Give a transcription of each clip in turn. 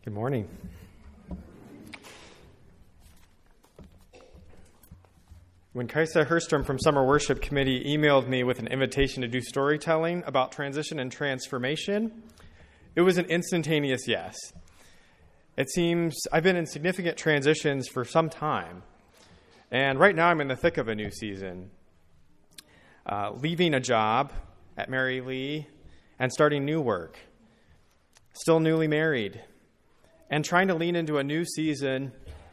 Good morning. When Kaisa Herstrom from Summer Worship Committee emailed me with an invitation to do storytelling about transition and transformation, it was an instantaneous yes. It seems I've been in significant transitions for some time, and right now I'm in the thick of a new season. Leaving a job at Mary Lee and starting new work, still newly married, and trying to lean into a new season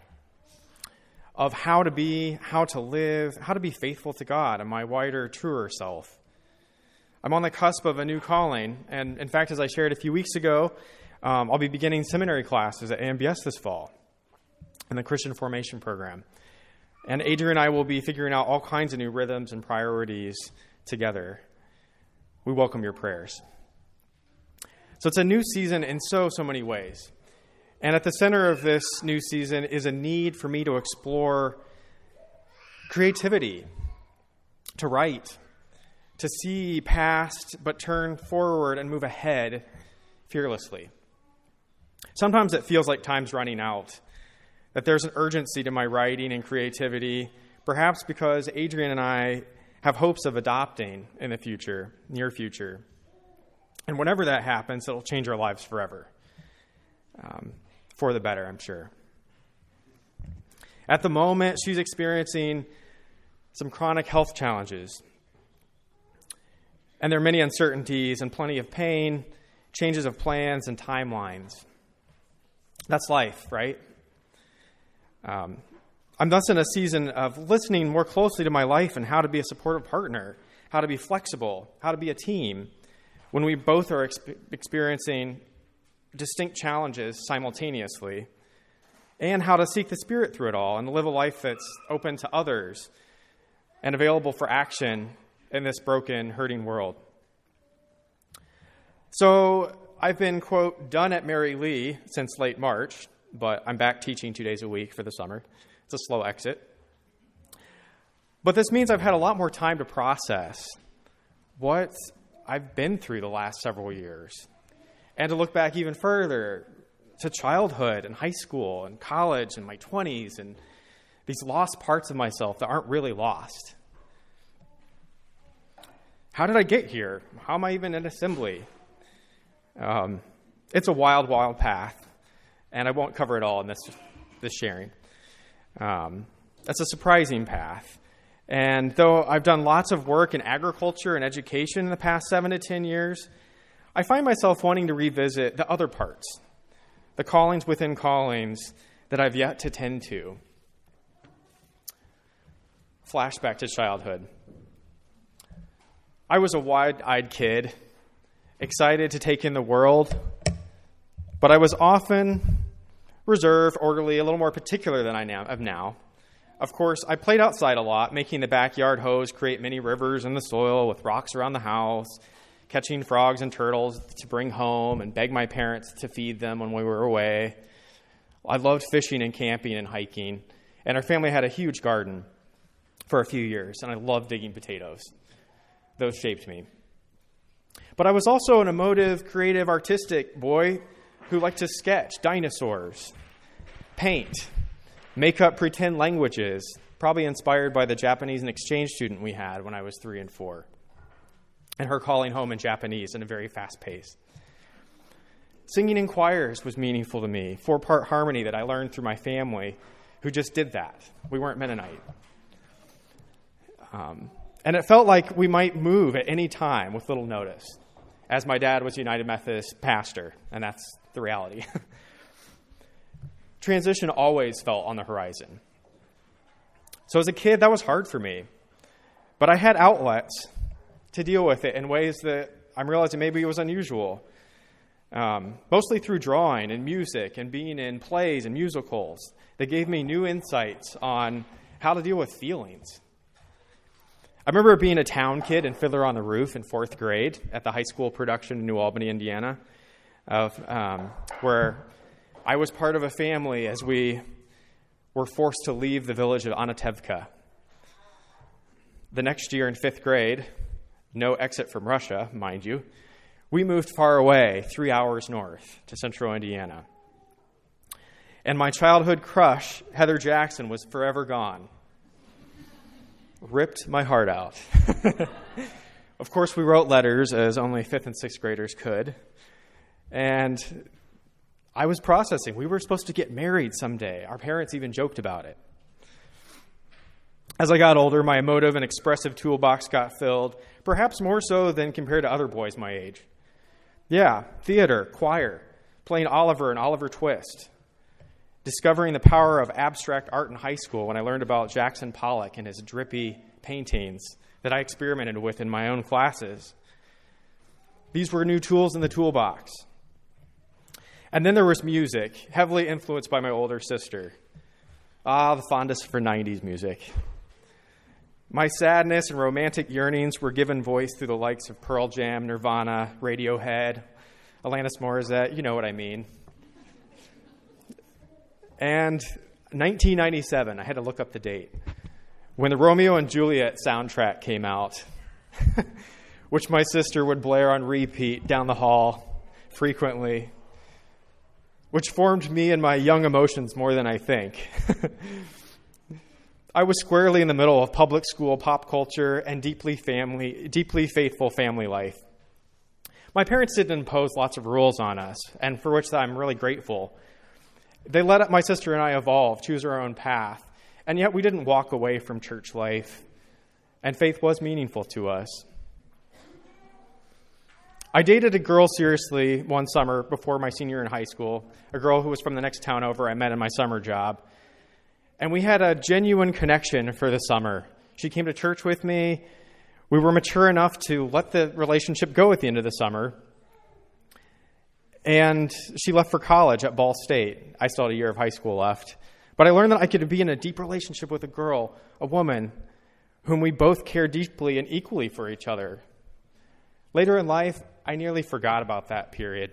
of how to be, how to live, how to be faithful to God and my wider, truer self. I'm on the cusp of a new calling, and in fact, as I shared a few weeks ago, I'll be beginning seminary classes at AMBS this fall in the Christian Formation Program. And Adrian and I will be figuring out all kinds of new rhythms and priorities together. We welcome your prayers. So it's a new season in so many ways. And at the center of this new season is a need for me to explore creativity, to write, to see past but turn forward and move ahead fearlessly. Sometimes it feels like time's running out, that there's an urgency to my writing and creativity, perhaps because Adrian and I have hopes of adopting in the future, near future. And whenever that happens, it'll change our lives forever. For the better, I'm sure. At the moment, she's experiencing some chronic health challenges. And there are many uncertainties and plenty of pain, changes of plans and timelines. That's life, right? I'm thus in a season of listening more closely to my life and how to be a supportive partner, how to be flexible, how to be a team, when we both are experiencing distinct challenges simultaneously, and how to seek the Spirit through it all and live a life that's open to others and available for action in this broken, hurting world. So I've been, quote, done at Mary Lee since late March, but I'm back teaching 2 days a week for the summer. It's a slow exit. But this means I've had a lot more time to process what I've been through the last several years, and to look back even further to childhood and high school and college and my 20s and these lost parts of myself that aren't really lost. How did I get here? How am I even in assembly? It's a wild, wild path, and I won't cover it all in this sharing. It's a surprising path. And though I've done lots of work in agriculture and education in the past 7 to 10 years, I find myself wanting to revisit the other parts, the callings within callings that I've yet to tend to. Flashback to childhood. I was a wide-eyed kid, excited to take in the world, but I was often reserved, orderly, a little more particular than I am now. Of course, I played outside a lot, making the backyard hose create many rivers in the soil with rocks around the house, catching frogs and turtles to bring home and beg my parents to feed them when we were away. I loved fishing and camping and hiking, and our family had a huge garden for a few years, and I loved digging potatoes. Those shaped me. But I was also an emotive, creative, artistic boy who liked to sketch dinosaurs, paint, make up pretend languages, probably inspired by the Japanese and exchange student we had when I was 3 and 4. And her calling home in Japanese in a very fast pace. Singing in choirs was meaningful to me. 4-part harmony that I learned through my family, who just did that. We weren't Mennonite. And it felt like we might move at any time with little notice, as my dad was a United Methodist pastor, and that's the reality. Transition always felt on the horizon. So as a kid, that was hard for me. But I had outlets to deal with it in ways that I'm realizing maybe it was unusual. Mostly through drawing and music and being in plays and musicals. They gave me new insights on how to deal with feelings. I remember being a town kid in Fiddler on the Roof in 4th grade at the high school production in New Albany, Indiana, where I was part of a family as we were forced to leave the village of Anatevka. The next year in 5th grade, no exit from Russia, mind you, we moved far away, 3 hours north to central Indiana. and my childhood crush, Heather Jackson, was forever gone. Ripped my heart out. Of course, we wrote letters, as only 5th and 6th graders could. And I was processing. We were supposed to get married someday. Our parents even joked about it. As I got older, my emotive and expressive toolbox got filled, perhaps more so than compared to other boys my age. Yeah, theater, choir, playing Oliver and Oliver Twist. Discovering the power of abstract art in high school when I learned about Jackson Pollock and his drippy paintings that I experimented with in my own classes. These were new tools in the toolbox. And then there was music, heavily influenced by my older sister. The fondest for 90s music. My sadness and romantic yearnings were given voice through the likes of Pearl Jam, Nirvana, Radiohead, Alanis Morissette, you know what I mean. And 1997, I had to look up the date, when the Romeo and Juliet soundtrack came out, which my sister would blare on repeat down the hall frequently, which formed me and my young emotions more than I think. I was squarely in the middle of public school, pop culture, and deeply faithful family life. My parents didn't impose lots of rules on us, and for which I'm really grateful. They let my sister and I evolve, choose our own path, and yet we didn't walk away from church life, and faith was meaningful to us. I dated a girl seriously one summer before my senior year in high school, a girl who was from the next town over I met in my summer job, and we had a genuine connection for the summer. She came to church with me. We were mature enough to let the relationship go at the end of the summer. And she left for college at Ball State. I still had a year of high school left. But I learned that I could be in a deep relationship with a girl, a woman, whom we both care deeply and equally for each other. Later in life, I nearly forgot about that period.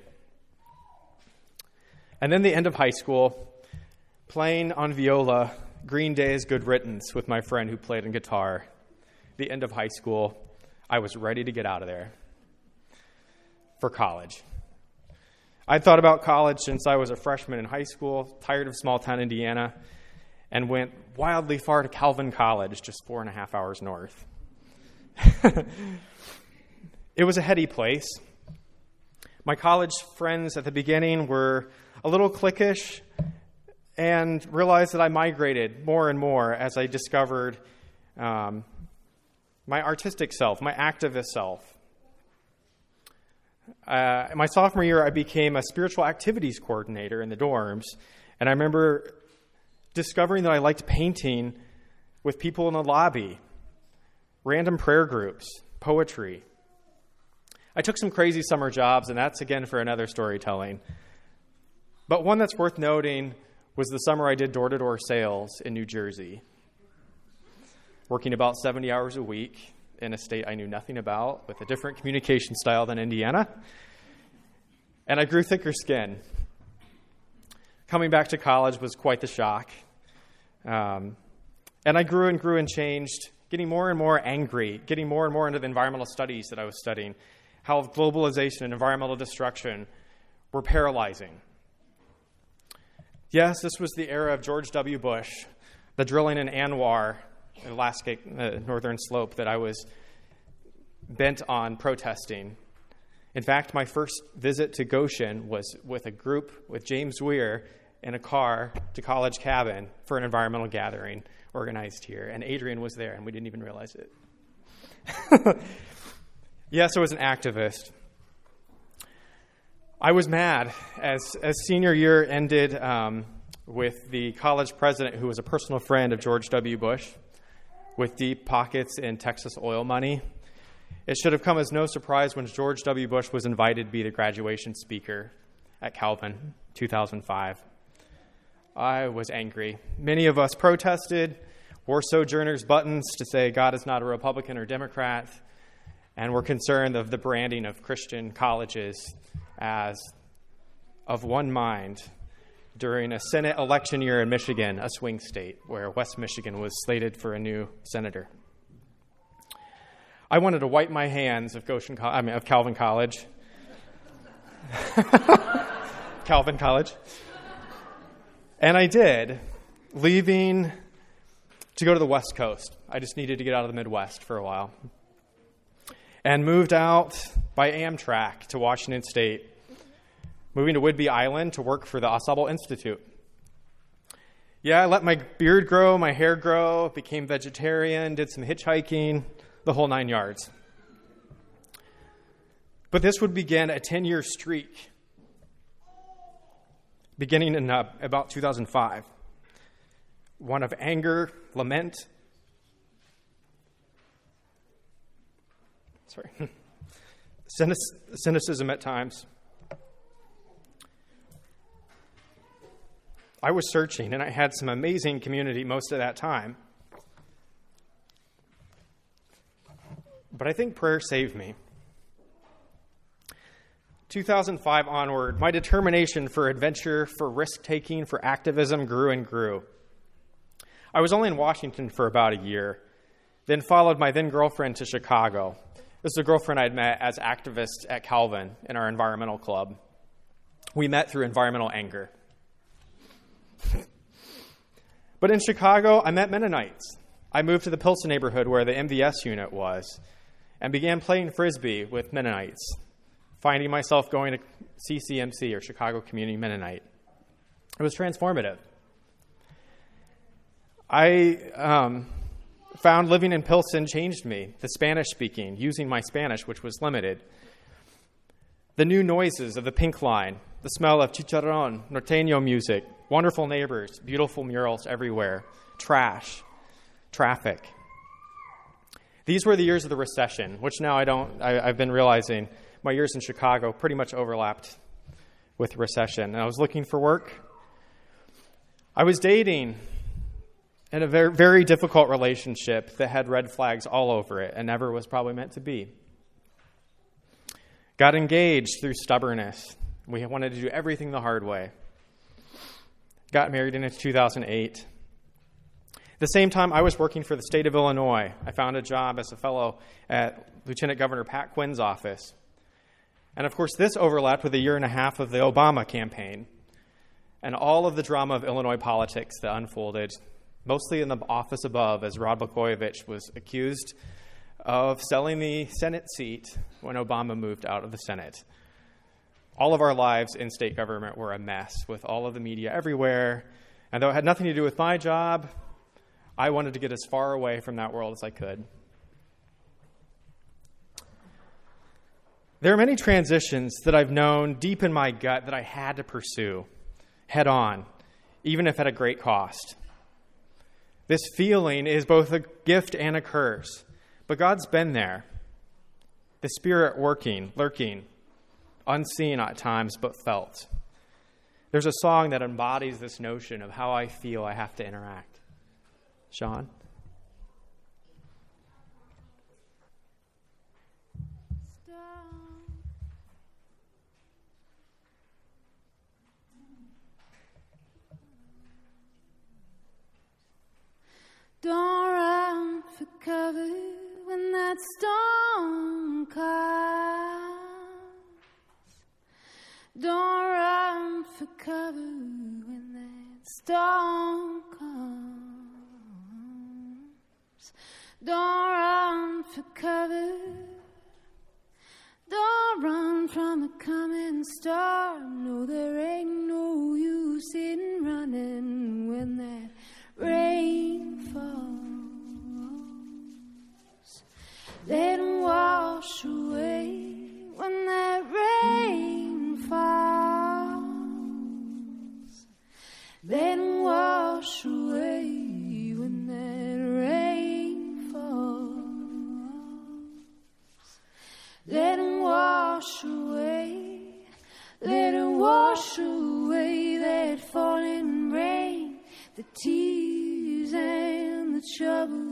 And then the end of high school, playing on viola, Green Day's Good Riddance with my friend who played on guitar. The end of high school, I was ready to get out of there for college. I'd thought about college since I was a freshman in high school, tired of small-town Indiana, and went wildly far to Calvin College, just 4.5 hours north. It was a heady place. My college friends at the beginning were a little cliquish, and realized that I migrated more and more as I discovered my artistic self, my activist self. My sophomore year, I became a spiritual activities coordinator in the dorms, and I remember discovering that I liked painting with people in the lobby, random prayer groups, poetry. I took some crazy summer jobs, and that's, again, for another storytelling. But one that's worth noting was the summer I did door-to-door sales in New Jersey, working about 70 hours a week in a state I knew nothing about, with a different communication style than Indiana. And I grew thicker skin. Coming back to college was quite the shock. And I grew and changed, getting more and more angry, getting more and more into the environmental studies that I was studying, how globalization and environmental destruction were paralyzing. Yes, this was the era of George W. Bush, the drilling in Anwar, Alaska, northern slope that I was bent on protesting. In fact, my first visit to Goshen was with a group with James Weir in a car to College Cabin for an environmental gathering organized here. And Adrian was there, and we didn't even realize it. Yes, I was an activist. I was mad as senior year ended with the college president who was a personal friend of George W. Bush with deep pockets in Texas oil money. It should have come as no surprise when George W. Bush was invited to be the graduation speaker at Calvin, 2005. I was angry. Many of us protested, wore Sojourners buttons to say God is not a Republican or Democrat, and were concerned of the branding of Christian colleges as of one mind during a Senate election year in Michigan, a swing state where West Michigan was slated for a new senator. I wanted to wipe my hands of Calvin College. Calvin College. And I did, leaving to go to the West Coast. I just needed to get out of the Midwest for a while. And moved out by Amtrak to Washington State, moving to Whidbey Island to work for the Au Institute. Yeah, I let my beard grow, my hair grow, became vegetarian, did some hitchhiking, the whole 9 yards. But this would begin a 10-year streak, beginning in about 2005. One of anger, lament, cynicism at times. I was searching, and I had some amazing community most of that time. But I think prayer saved me. 2005 onward, my determination for adventure, for risk-taking, for activism grew and grew. I was only in Washington for about a year, then followed my then-girlfriend to Chicago. This is a girlfriend I'd met as activists at Calvin in our environmental club. We met through environmental anger. But in Chicago, I met Mennonites. I moved to the Pilsen neighborhood where the MVS unit was and began playing Frisbee with Mennonites, finding myself going to CCMC, or Chicago Community Mennonite. It was transformative. I found living in Pilsen changed me. The Spanish speaking, using my Spanish, which was limited. The new noises of the Pink Line, the smell of chicharrón, norteño music, wonderful neighbors, beautiful murals everywhere, trash, traffic. These were the years of the recession, which now I've been realizing my years in Chicago pretty much overlapped with the recession. And I was looking for work. I was dating in a very, very difficult relationship that had red flags all over it and never was probably meant to be. Got engaged through stubbornness. We wanted to do everything the hard way. Got married in 2008. At the same time, I was working for the state of Illinois. I found a job as a fellow at Lieutenant Governor Pat Quinn's office. And of course, this overlapped with a year and a half of the Obama campaign and all of the drama of Illinois politics that unfolded, mostly in the office above, as Rod Blagojevich was accused of selling the Senate seat when Obama moved out of the Senate. All of our lives in state government were a mess with all of the media everywhere. And though it had nothing to do with my job, I wanted to get as far away from that world as I could. There are many transitions that I've known deep in my gut that I had to pursue head on, even if at a great cost. This feeling is both a gift and a curse, but God's been there. The Spirit working, lurking, unseen at times, but felt. There's a song that embodies this notion of how I feel I have to interact. Sean? Don't run for cover when that storm comes. Don't run for cover when that storm comes. Don't run for cover. Don't run from a coming storm. No, there ain't no use in running when that rain falls. Let 'em wash away when that rain falls. Let 'em wash away when that rain falls. Let 'em wash away. Let it wash away that falling rain, the tears and the trouble.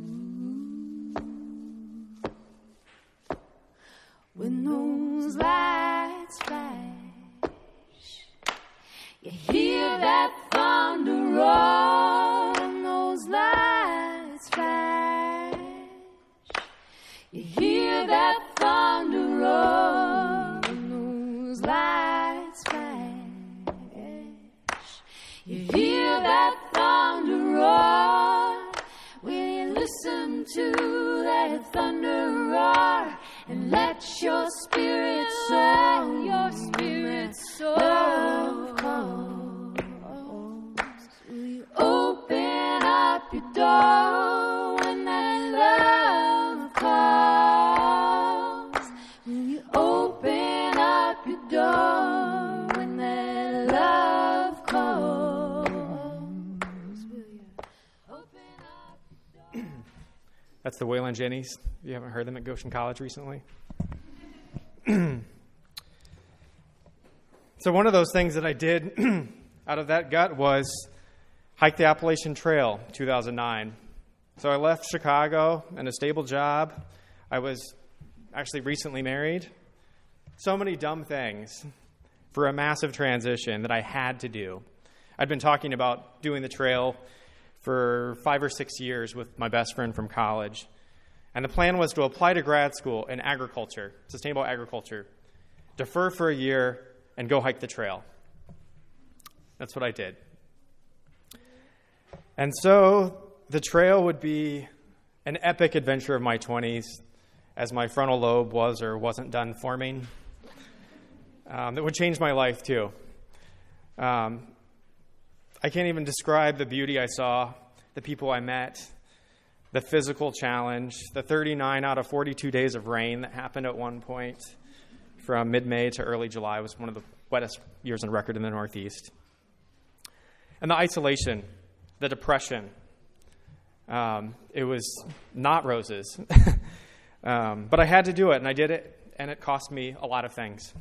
When those lights flash, you hear that thunder roar. When those lights flash, you hear that thunder roar. When those lights flash, you hear that thunder roar? Will you listen to that thunder roar and let your spirit soar? Your spirit soar. Love calls. Will you open up your door when that love calls? Will you open up your door when that love calls? Will you open up your door? That's the Waylon Jennings. If you haven't heard them at Goshen College recently. So one of those things that I did out of that gut was hike the Appalachian Trail, 2009. So I left Chicago and a stable job. I was actually recently married. So many dumb things for a massive transition that I had to do. I'd been talking about doing the trail for 5 or 6 years with my best friend from college. And the plan was to apply to grad school in agriculture, sustainable agriculture, defer for a year, and go hike the trail. That's what I did. And so the trail would be an epic adventure of my 20s as my frontal lobe was or wasn't done forming. That would change my life too. I can't even describe the beauty I saw, the people I met, the physical challenge, the 39 out of 42 days of rain that happened at one point from mid-May to early July was one of the wettest years on record in the Northeast. And the isolation, the depression. It was not roses. But I had to do it, and I did it, and it cost me a lot of things.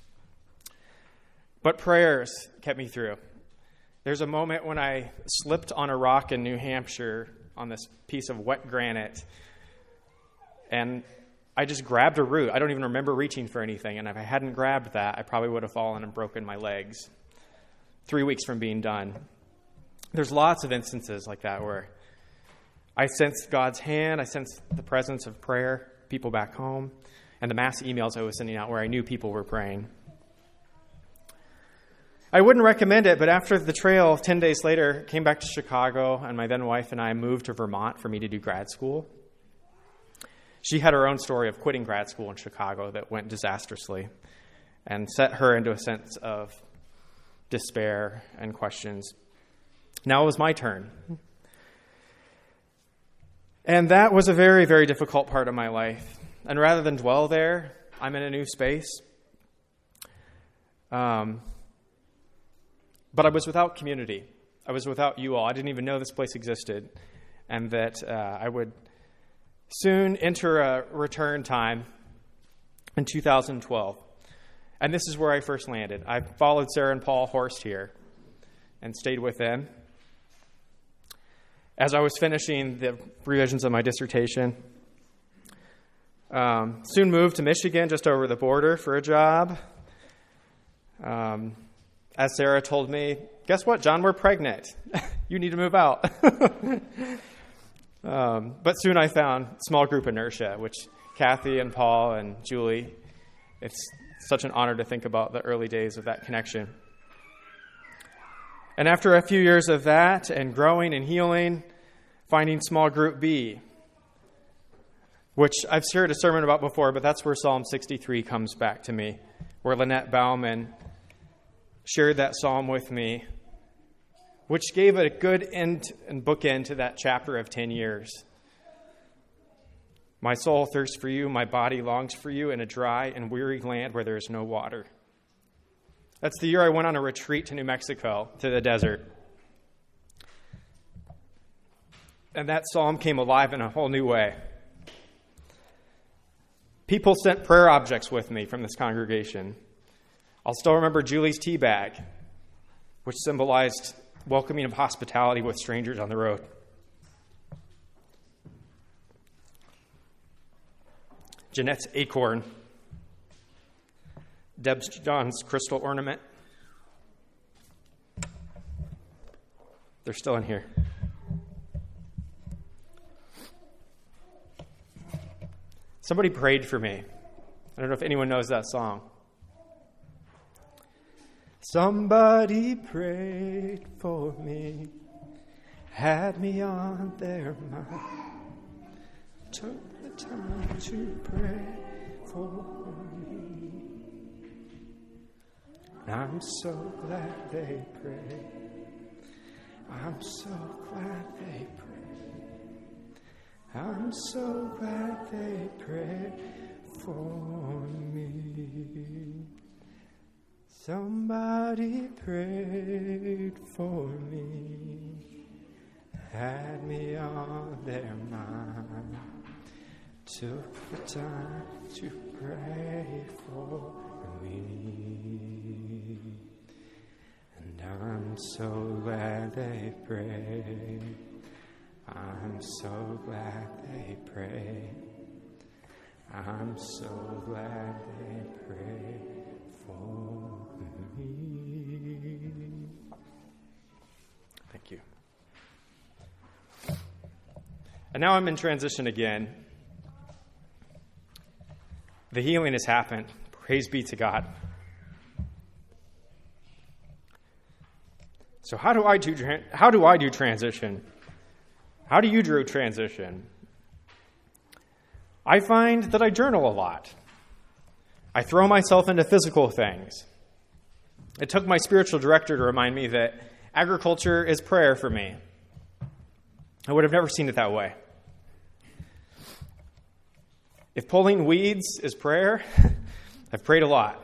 But prayers kept me through. There's a moment when I slipped on a rock in New Hampshire on this piece of wet granite, and I just grabbed a root. I don't even remember reaching for anything, and if I hadn't grabbed that, I probably would have fallen and broken my legs 3 weeks from being done. There's lots of instances like that where I sensed God's hand, I sensed the presence of prayer, people back home, and the mass emails I was sending out where I knew people were praying. I wouldn't recommend it, but after the trail, 10 days later, came back to Chicago, and my then wife and I moved to Vermont for me to do grad school. She had her own story of quitting grad school in Chicago that went disastrously and set her into a sense of despair and questions. Now it was my turn. And that was a very, very difficult part of my life. And rather than dwell there, I'm in a new space. But I was without community. I was without you all. I didn't even know this place existed. And that I would soon enter a return time in 2012. And this is where I first landed. I followed Sarah and Paul Horst here and stayed with them. As I was finishing the revisions of my dissertation, soon moved to Michigan, just over the border, for a job. As Sarah told me, guess what, John, we're pregnant. You need to move out. But soon I found small group inertia, which Kathy and Paul and Julie, it's such an honor to think about the early days of that connection. And after a few years of that and growing and healing, finding small group B, which I've shared a sermon about before, but that's where Psalm 63 comes back to me, where Lynette Bauman shared that psalm with me, which gave a good end and bookend to that chapter of 10 years. My soul thirsts for you, my body longs for you in a dry and weary land where there is no water. That's the year I went on a retreat to New Mexico, to the desert. And that psalm came alive in a whole new way. People sent prayer objects with me from this congregation. I'll still remember Julie's tea bag, which symbolized welcoming of hospitality with strangers on the road. Jeanette's acorn, Deb's John's crystal ornament. They're still in here. Somebody prayed for me. I don't know if anyone knows that song. Somebody prayed for me, had me on their mind, took the time to pray for me. And I'm so glad they prayed. I'm so glad they prayed. I'm so glad they prayed for me. Somebody prayed for me, had me on their mind, took the time to pray for me. And I'm so glad they prayed. I'm so glad they prayed. I'm so glad they prayed for me. Thank you. And now I'm in transition again. The healing has happened. Praise be to God. So how do I do transition? How do you do transition? I find that I journal a lot. I throw myself into physical things. It took my spiritual director to remind me that agriculture is prayer for me. I would have never seen it that way. If pulling weeds is prayer, I've prayed a lot.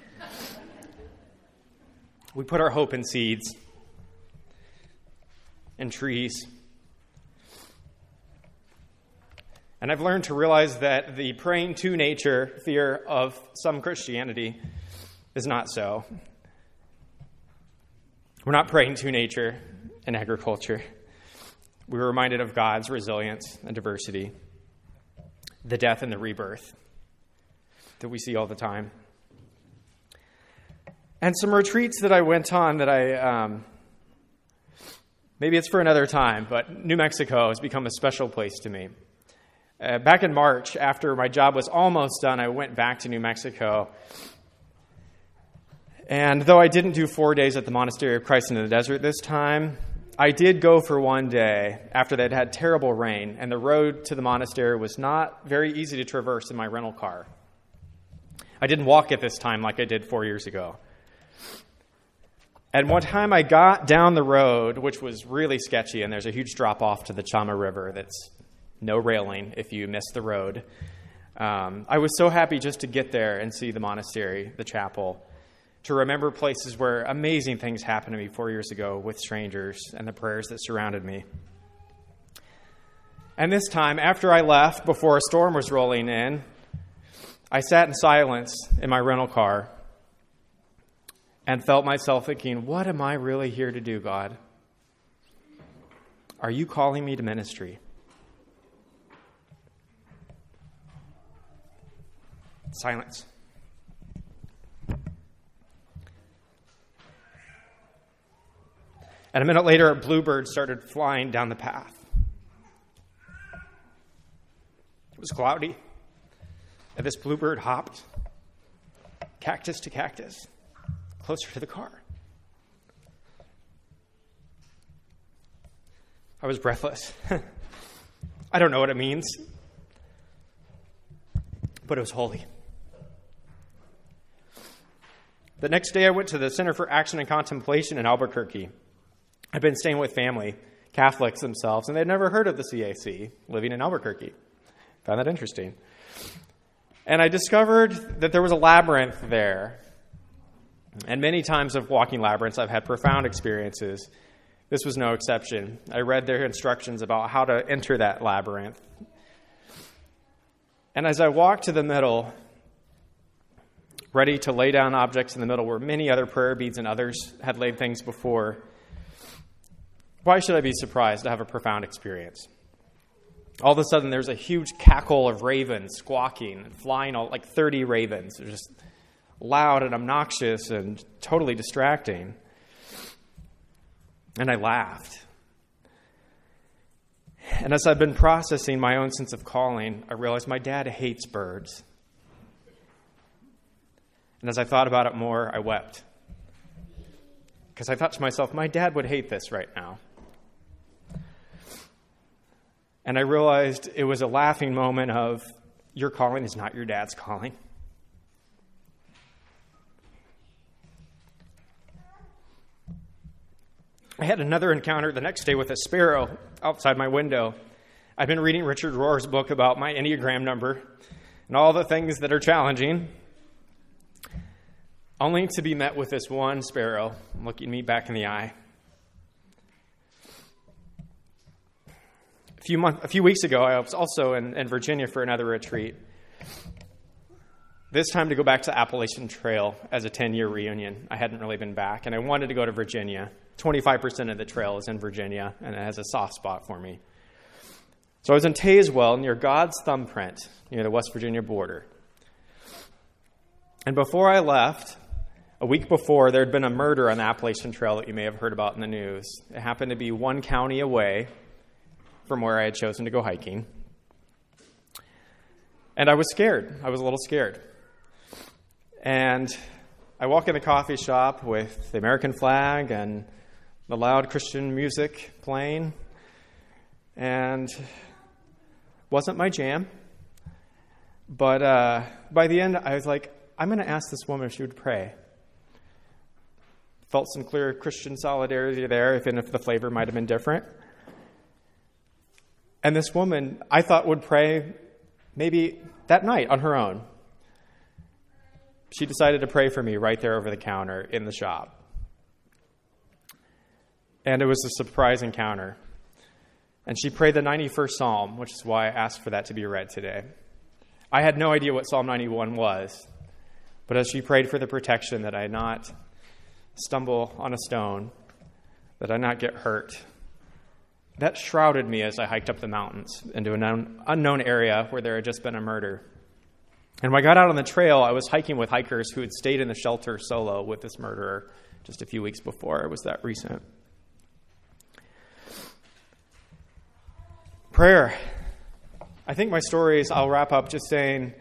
We put our hope in seeds, in trees. And I've learned to realize that the praying to nature fear of some Christianity is not so. We're not praying to nature in agriculture. We're reminded of God's resilience and diversity, the death and the rebirth that we see all the time. And some retreats that I went on that maybe it's for another time, but New Mexico has become a special place to me. Back in March, after my job was almost done, I went back to New Mexico. And though I didn't do 4 days at the Monastery of Christ in the Desert this time, I did go for one day after they'd had terrible rain, and the road to the monastery was not very easy to traverse in my rental car. I didn't walk it this time like I did 4 years ago. And one time I got down the road, which was really sketchy, and there's a huge drop-off to the Chama River that's no railing if you miss the road. I was so happy just to get there and see the monastery, the chapel, to remember places where amazing things happened to me 4 years ago with strangers and the prayers that surrounded me. And this time, after I left, before a storm was rolling in, I sat in silence in my rental car and felt myself thinking, what am I really here to do, God? Are you calling me to ministry? Silence. And a minute later, a bluebird started flying down the path. It was cloudy, and this bluebird hopped cactus to cactus, closer to the car. I was breathless. I don't know what it means, but it was holy. The next day, I went to the Center for Action and Contemplation in Albuquerque. I'd been staying with family, Catholics themselves, and they'd never heard of the CAC living in Albuquerque. Found that interesting. And I discovered that there was a labyrinth there. And many times of walking labyrinths, I've had profound experiences. This was no exception. I read their instructions about how to enter that labyrinth. And as I walked to the middle, ready to lay down objects in the middle where many other prayer beads and others had laid things before, why should I be surprised to have a profound experience? All of a sudden, there's a huge cackle of ravens squawking and flying, like 30 ravens. They're just loud and obnoxious and totally distracting. And I laughed. And as I've been processing my own sense of calling, I realized my dad hates birds. And as I thought about it more, I wept. because I thought to myself, my dad would hate this right now. And I realized it was a laughing moment of, your calling is not your dad's calling. I had another encounter the next day with a sparrow outside my window. I've been reading Richard Rohr's book about my Enneagram number and all the things that are challenging, only to be met with this one sparrow looking me back in the eye. A few weeks ago, I was also in Virginia for another retreat, this time to go back to Appalachian Trail as a 10-year reunion. I hadn't really been back, and I wanted to go to Virginia. 25% of the trail is in Virginia, and it has a soft spot for me. So I was in Tazewell near God's Thumbprint, near the West Virginia border. And before I left, a week before, there had been a murder on the Appalachian Trail that you may have heard about in the news. It happened to be one county away from where I had chosen to go hiking. And I was scared. I was a little scared. And I walk in the coffee shop with the American flag and the loud Christian music playing. And wasn't my jam. But by the end, I was like, I'm going to ask this woman if she would pray. Felt some clear Christian solidarity there, even if the flavor might have been different. And this woman, I thought, would pray maybe that night on her own. She decided to pray for me right there over the counter in the shop. And it was a surprise encounter. And she prayed the 91st Psalm, which is why I asked for that to be read today. I had no idea what Psalm 91 was, but as she prayed for the protection that I not stumble on a stone, that I not get hurt, that shrouded me as I hiked up the mountains into an unknown area where there had just been a murder. And when I got out on the trail, I was hiking with hikers who had stayed in the shelter solo with this murderer just a few weeks before. It was that recent. Prayer. I think my stories, I'll wrap up just saying,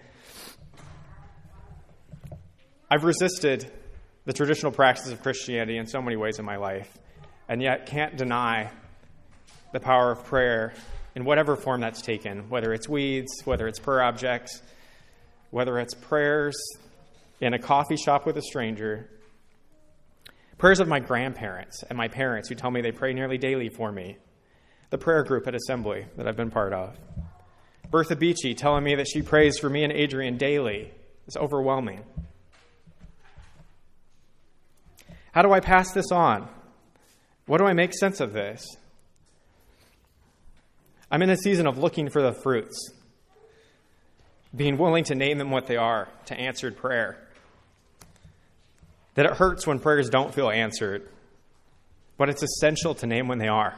I've resisted the traditional practices of Christianity in so many ways in my life, and yet can't deny the power of prayer in whatever form that's taken, whether it's weeds, whether it's prayer objects, whether it's prayers in a coffee shop with a stranger, prayers of my grandparents and my parents who tell me they pray nearly daily for me, the prayer group at Assembly that I've been part of, Bertha Beachy telling me that she prays for me and Adrian daily. It's overwhelming. How do I pass this on? What do I make sense of this? I'm in a season of looking for the fruits, being willing to name them what they are, to answered prayer. That it hurts when prayers don't feel answered, but it's essential to name when they are.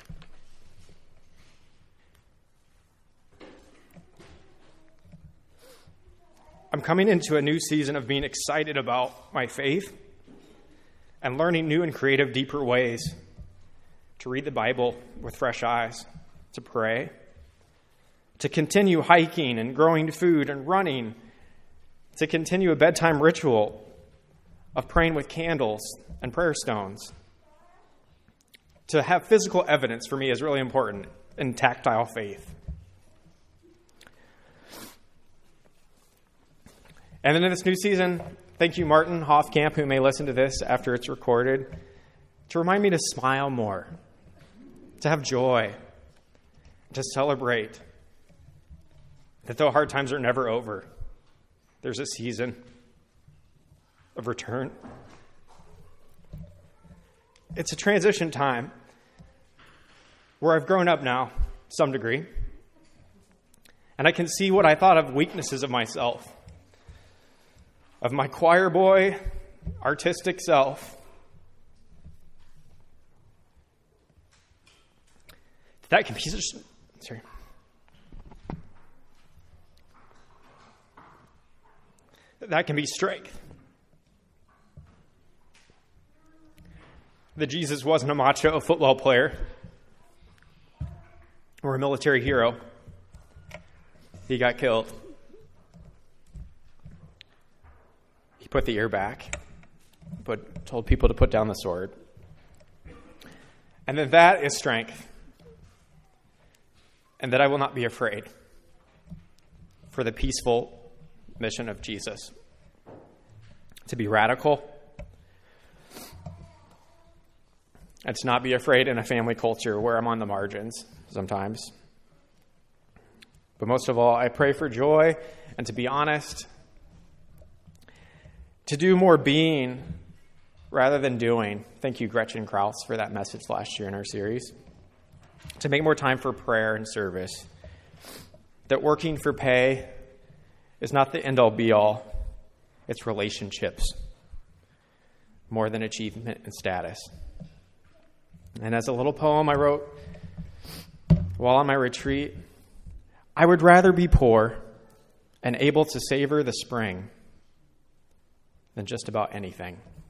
I'm coming into a new season of being excited about my faith and learning new and creative, deeper ways to read the Bible with fresh eyes, to pray, to continue hiking and growing food and running, to continue a bedtime ritual of praying with candles and prayer stones. To have physical evidence for me is really important in tactile faith. And then in this new season, thank you, Martin Hofkamp, who may listen to this after it's recorded, to remind me to smile more, to have joy, to celebrate that though hard times are never over, there's a season of return. It's a transition time where I've grown up now, to some degree, and I can see what I thought of weaknesses of myself, of my choir boy, artistic self. That can be that can be strength. That Jesus wasn't a macho football player or a military hero. He got killed. He put the ear back, told people to put down the sword, And that is strength. And that I will not be afraid for the peaceful mission of Jesus. To be radical and to not be afraid in a family culture where I'm on the margins sometimes. But most of all, I pray for joy and to be honest, to do more being rather than doing. Thank you, Gretchen Krause, for that message last year in our series. To make more time for prayer and service. That working for pay is not the end-all be-all. It's relationships more than achievement and status. And as a little poem I wrote while on my retreat, I would rather be poor and able to savor the spring than just about anything.